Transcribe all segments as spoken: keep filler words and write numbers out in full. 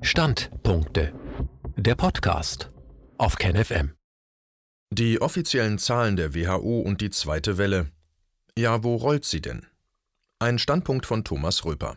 Standpunkte. Der Podcast auf KenFM. Die offiziellen Zahlen der W H O und die zweite Welle. Ja, wo rollt sie denn? Ein Standpunkt von Thomas Röper.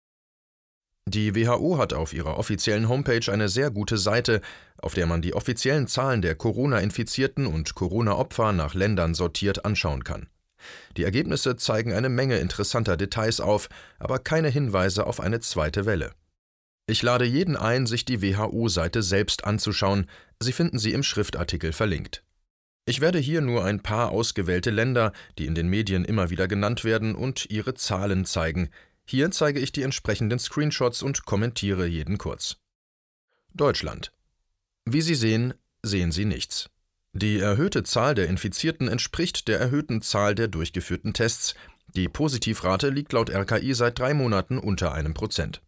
Die W H O hat auf ihrer offiziellen Homepage eine sehr gute Seite, auf der man die offiziellen Zahlen der Corona-Infizierten und Corona-Opfer nach Ländern sortiert anschauen kann. Die Ergebnisse zeigen eine Menge interessanter Details auf, aber keine Hinweise auf eine zweite Welle. Ich lade jeden ein, sich die W H O-Seite selbst anzuschauen. Sie finden sie im Schriftartikel verlinkt. Ich werde hier nur ein paar ausgewählte Länder, die in den Medien immer wieder genannt werden, und ihre Zahlen zeigen. Hier zeige ich die entsprechenden Screenshots und kommentiere jeden kurz. Deutschland. Wie Sie sehen, sehen Sie nichts. Die erhöhte Zahl der Infizierten entspricht der erhöhten Zahl der durchgeführten Tests. Die Positivrate liegt laut R K I seit drei Monaten unter einem Prozent.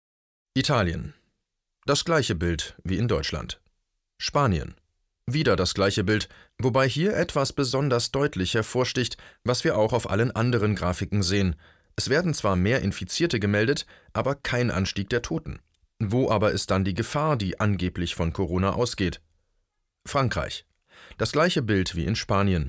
Italien. Das gleiche Bild wie in Deutschland. Spanien. Wieder das gleiche Bild, wobei hier etwas besonders deutlich hervorsticht, was wir auch auf allen anderen Grafiken sehen. Es werden zwar mehr Infizierte gemeldet, aber kein Anstieg der Toten. Wo aber ist dann die Gefahr, die angeblich von Corona ausgeht? Frankreich. Das gleiche Bild wie in Spanien.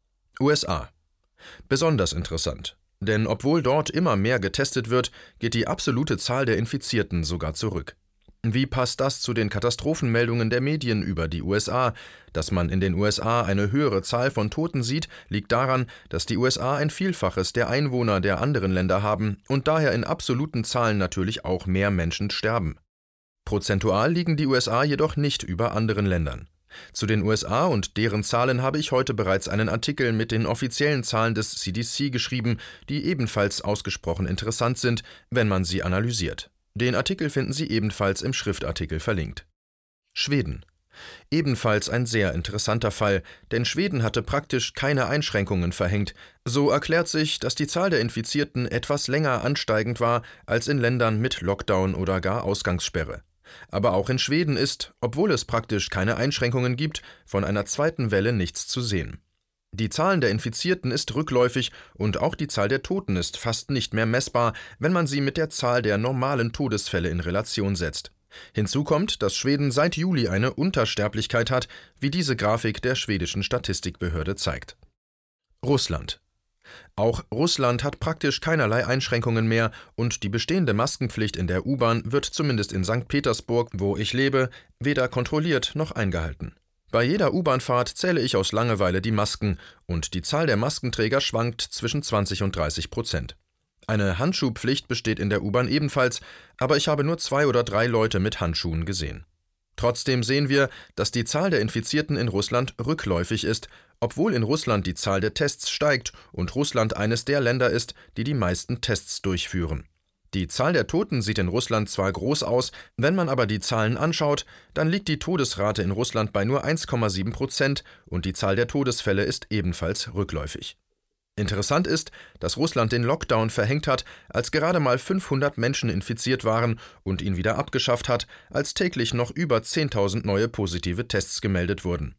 U S A. Besonders interessant. Denn obwohl dort immer mehr getestet wird, geht die absolute Zahl der Infizierten sogar zurück. Wie passt das zu den Katastrophenmeldungen der Medien über die U S A? Dass man in den U S A eine höhere Zahl von Toten sieht, liegt daran, dass die U S A ein Vielfaches der Einwohner der anderen Länder haben und daher in absoluten Zahlen natürlich auch mehr Menschen sterben. Prozentual liegen die U S A jedoch nicht über anderen Ländern. Zu den U S A und deren Zahlen habe ich heute bereits einen Artikel mit den offiziellen Zahlen des C D C geschrieben, die ebenfalls ausgesprochen interessant sind, wenn man sie analysiert. Den Artikel finden Sie ebenfalls im Schriftartikel verlinkt. Schweden. Ebenfalls ein sehr interessanter Fall, denn Schweden hatte praktisch keine Einschränkungen verhängt. So erklärt sich, dass die Zahl der Infizierten etwas länger ansteigend war als in Ländern mit Lockdown oder gar Ausgangssperre. Aber auch in Schweden ist, obwohl es praktisch keine Einschränkungen gibt, von einer zweiten Welle nichts zu sehen. Die Zahl der Infizierten ist rückläufig und auch die Zahl der Toten ist fast nicht mehr messbar, wenn man sie mit der Zahl der normalen Todesfälle in Relation setzt. Hinzu kommt, dass Schweden seit Juli eine Untersterblichkeit hat, wie diese Grafik der schwedischen Statistikbehörde zeigt. Russland. Auch Russland hat praktisch keinerlei Einschränkungen mehr und die bestehende Maskenpflicht in der U-Bahn wird zumindest in Sankt Petersburg, wo ich lebe, weder kontrolliert noch eingehalten. Bei jeder U-Bahn-Fahrt zähle ich aus Langeweile die Masken und die Zahl der Maskenträger schwankt zwischen zwanzig und dreißig Prozent. Eine Handschuhpflicht besteht in der U-Bahn ebenfalls, aber ich habe nur zwei oder drei Leute mit Handschuhen gesehen. Trotzdem sehen wir, dass die Zahl der Infizierten in Russland rückläufig ist, obwohl in Russland die Zahl der Tests steigt und Russland eines der Länder ist, die die meisten Tests durchführen. Die Zahl der Toten sieht in Russland zwar groß aus, wenn man aber die Zahlen anschaut, dann liegt die Todesrate in Russland bei nur eins Komma sieben Prozent und die Zahl der Todesfälle ist ebenfalls rückläufig. Interessant ist, dass Russland den Lockdown verhängt hat, als gerade mal fünfhundert Menschen infiziert waren und ihn wieder abgeschafft hat, als täglich noch über zehntausend neue positive Tests gemeldet wurden.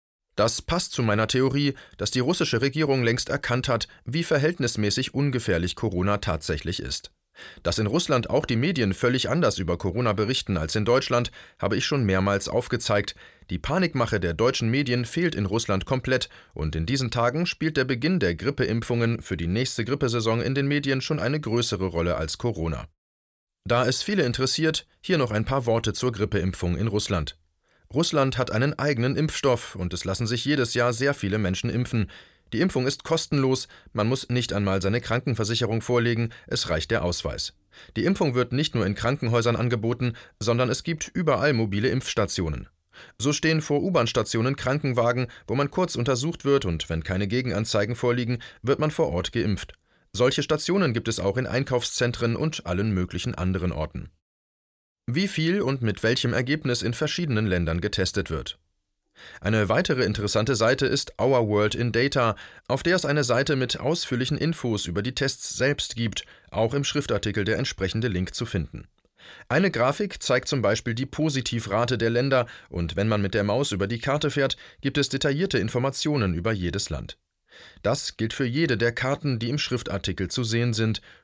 Das passt zu meiner Theorie, dass die russische Regierung längst erkannt hat, wie verhältnismäßig ungefährlich Corona tatsächlich ist. Dass in Russland auch die Medien völlig anders über Corona berichten als in Deutschland, habe ich schon mehrmals aufgezeigt. Die Panikmache der deutschen Medien fehlt in Russland komplett und in diesen Tagen spielt der Beginn der Grippeimpfungen für die nächste Grippesaison in den Medien schon eine größere Rolle als Corona. Da es viele interessiert, hier noch ein paar Worte zur Grippeimpfung in Russland. Russland hat einen eigenen Impfstoff und es lassen sich jedes Jahr sehr viele Menschen impfen. Die Impfung ist kostenlos, man muss nicht einmal seine Krankenversicherung vorlegen, es reicht der Ausweis. Die Impfung wird nicht nur in Krankenhäusern angeboten, sondern es gibt überall mobile Impfstationen. So stehen vor U-Bahn-Stationen Krankenwagen, wo man kurz untersucht wird und wenn keine Gegenanzeigen vorliegen, wird man vor Ort geimpft. Solche Stationen gibt es auch in Einkaufszentren und allen möglichen anderen Orten. Wie viel und mit welchem Ergebnis in verschiedenen Ländern getestet wird. Eine weitere interessante Seite ist Our World in Data, auf der es eine Seite mit ausführlichen Infos über die Tests selbst gibt, auch im Schriftartikel der entsprechende Link zu finden. Eine Grafik zeigt zum Beispiel die Positivrate der Länder und wenn man mit der Maus über die Karte fährt, gibt es detaillierte Informationen über jedes Land. Das gilt für jede der Karten, die im Schriftartikel zu sehen sind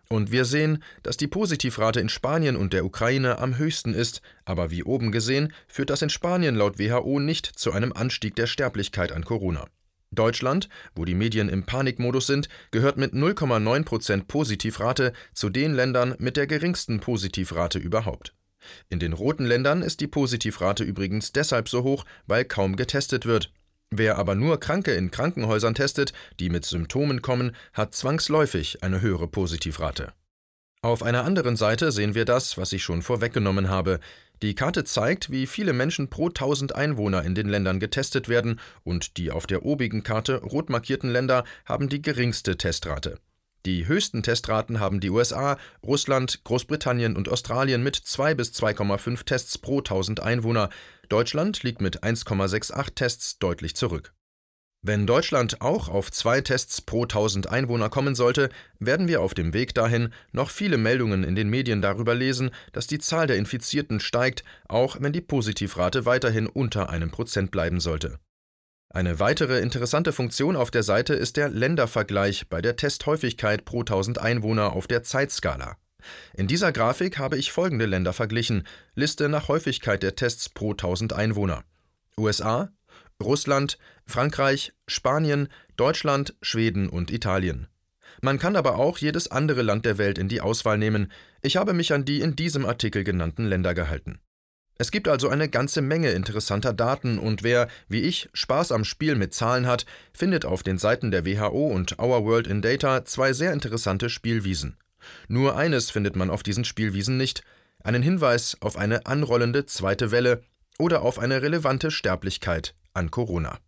Und wir sehen, dass die Positivrate in Spanien und der Ukraine am höchsten ist, aber wie oben gesehen, führt das in Spanien laut W H O nicht zu einem Anstieg der Sterblichkeit an Corona. Deutschland, wo die Medien im Panikmodus sind, gehört mit null Komma neun Prozent Positivrate zu den Ländern mit der geringsten Positivrate überhaupt. In den roten Ländern ist die Positivrate übrigens deshalb so hoch, weil kaum getestet wird. Wer aber nur Kranke in Krankenhäusern testet, die mit Symptomen kommen, hat zwangsläufig eine höhere Positivrate. Auf einer anderen Seite sehen wir das, was ich schon vorweggenommen habe. Die Karte zeigt, wie viele Menschen pro tausend Einwohner in den Ländern getestet werden, und die auf der obigen Karte rot markierten Länder haben die geringste Testrate. Die höchsten Testraten haben die U S A, Russland, Großbritannien und Australien mit zwei bis zwei Komma fünf Tests pro tausend Einwohner. Deutschland liegt mit eins Komma achtundsiebzig Tests deutlich zurück. Wenn Deutschland auch auf zwei Tests pro tausend Einwohner kommen sollte, werden wir auf dem Weg dahin noch viele Meldungen in den Medien darüber lesen, dass die Zahl der Infizierten steigt, auch wenn die Positivrate weiterhin unter einem Prozent bleiben sollte. Eine weitere interessante Funktion auf der Seite ist der Ländervergleich bei der Testhäufigkeit pro tausend Einwohner auf der Zeitskala. In dieser Grafik habe ich folgende Länder verglichen: Liste nach Häufigkeit der Tests pro tausend Einwohner. U S A, Russland, Frankreich, Spanien, Deutschland, Schweden und Italien. Man kann aber auch jedes andere Land der Welt in die Auswahl nehmen. Ich habe mich an die in diesem Artikel genannten Länder gehalten. Es gibt also eine ganze Menge interessanter Daten, und wer, wie ich, Spaß am Spiel mit Zahlen hat, findet auf den Seiten der W H O und Our World in Data zwei sehr interessante Spielwiesen. Nur eines findet man auf diesen Spielwiesen nicht: einen Hinweis auf eine anrollende zweite Welle oder auf eine relevante Sterblichkeit an Corona.